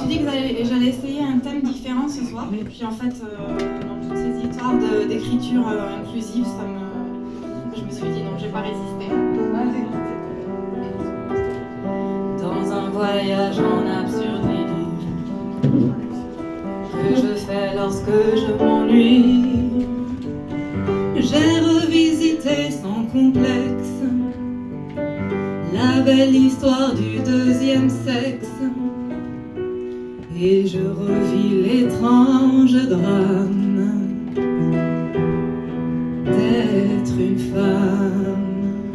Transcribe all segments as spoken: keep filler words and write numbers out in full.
dit que j'allais, j'allais essayer un thème différent ce soir. Et puis en fait, euh, dans toutes ces histoires de, d'écriture euh, inclusive, ça me, je me suis dit non, je vais pas résister. Dans un voyage en absurdité que je fais lorsque je m'ennuie, j'ai revisité sans complexe la belle histoire du deuxième sexe. Et je revis l'étrange drame d'être une femme.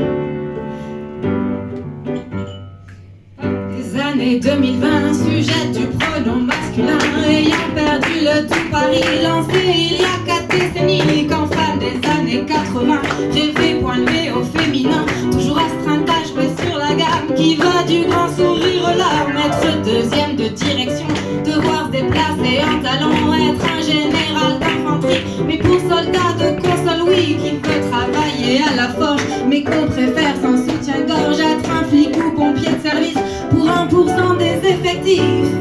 Des années deux mille vingt, sujet du pronom masculin, ayant perdu le tout pari lancé il y a quatre décennies. Qu'en femme des années quatre-vingts, rêver point levé au féminin, toujours astreinte à jouer sur la gamme qui va du grand sourire aux larmes. Être deuxième de direction, devoir se déplacer en talent, être un général d'infanterie, mais pour soldat de console, oui, qui veut travailler à la forge, mais qu'on préfère sans soutien-gorge, être un flic ou pompier de service pour un pour cent des effectifs.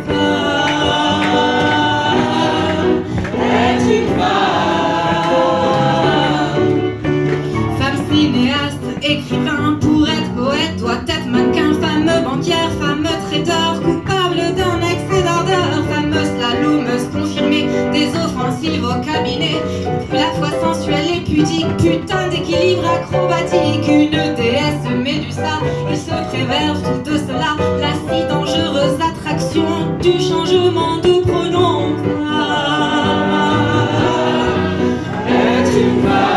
Femme, être une femme. Femme cinéaste, écrivain, pour être poète, doit être mannequin, fameux banquière, fameux traiteur, coupable d'un excès d'ardeur, fameuse slalomeuse confirmée, des offensives au cabinet, la fois sensuelle et pudique, putain d'équilibre acrobatique, une déesse Médusa, il se préverse tout de cela, la si dangereuse attraction du changement de pronom. Être une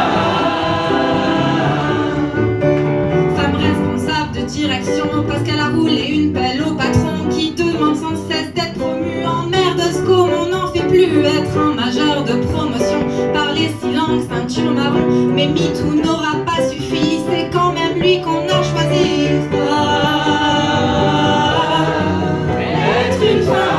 femme. Femme responsable de direction, parce qu'elle a roulé une pelle au patron qui demande sans cesse d'être promu. En merde SCOM, on n'en fait plus. Être un majeur de promotion, parler six langues, ceinture marron. Mais MeToo n'aura pas suffi, c'est quand même lui qu'on a choisi. Être une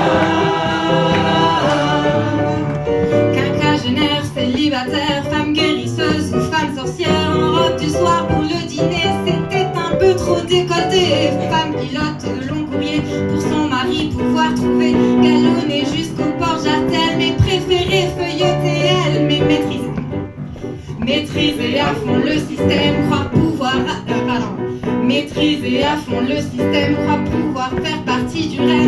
femme. Quinquagénaire, célibataire, femme guérisseuse ou femme sorcière, en robe du soir pour le dîner, c'était un peu trop décolleté. Femme pilote de long courrier pour son mari pouvoir trouver, galonner jusqu'au port jartel, mais préférer feuilleter elle, mais maîtriser. Maîtriser à fond le système, croire pouvoir... Euh, pardon. Maîtriser à fond le système, croire pouvoir faire partie du rêve.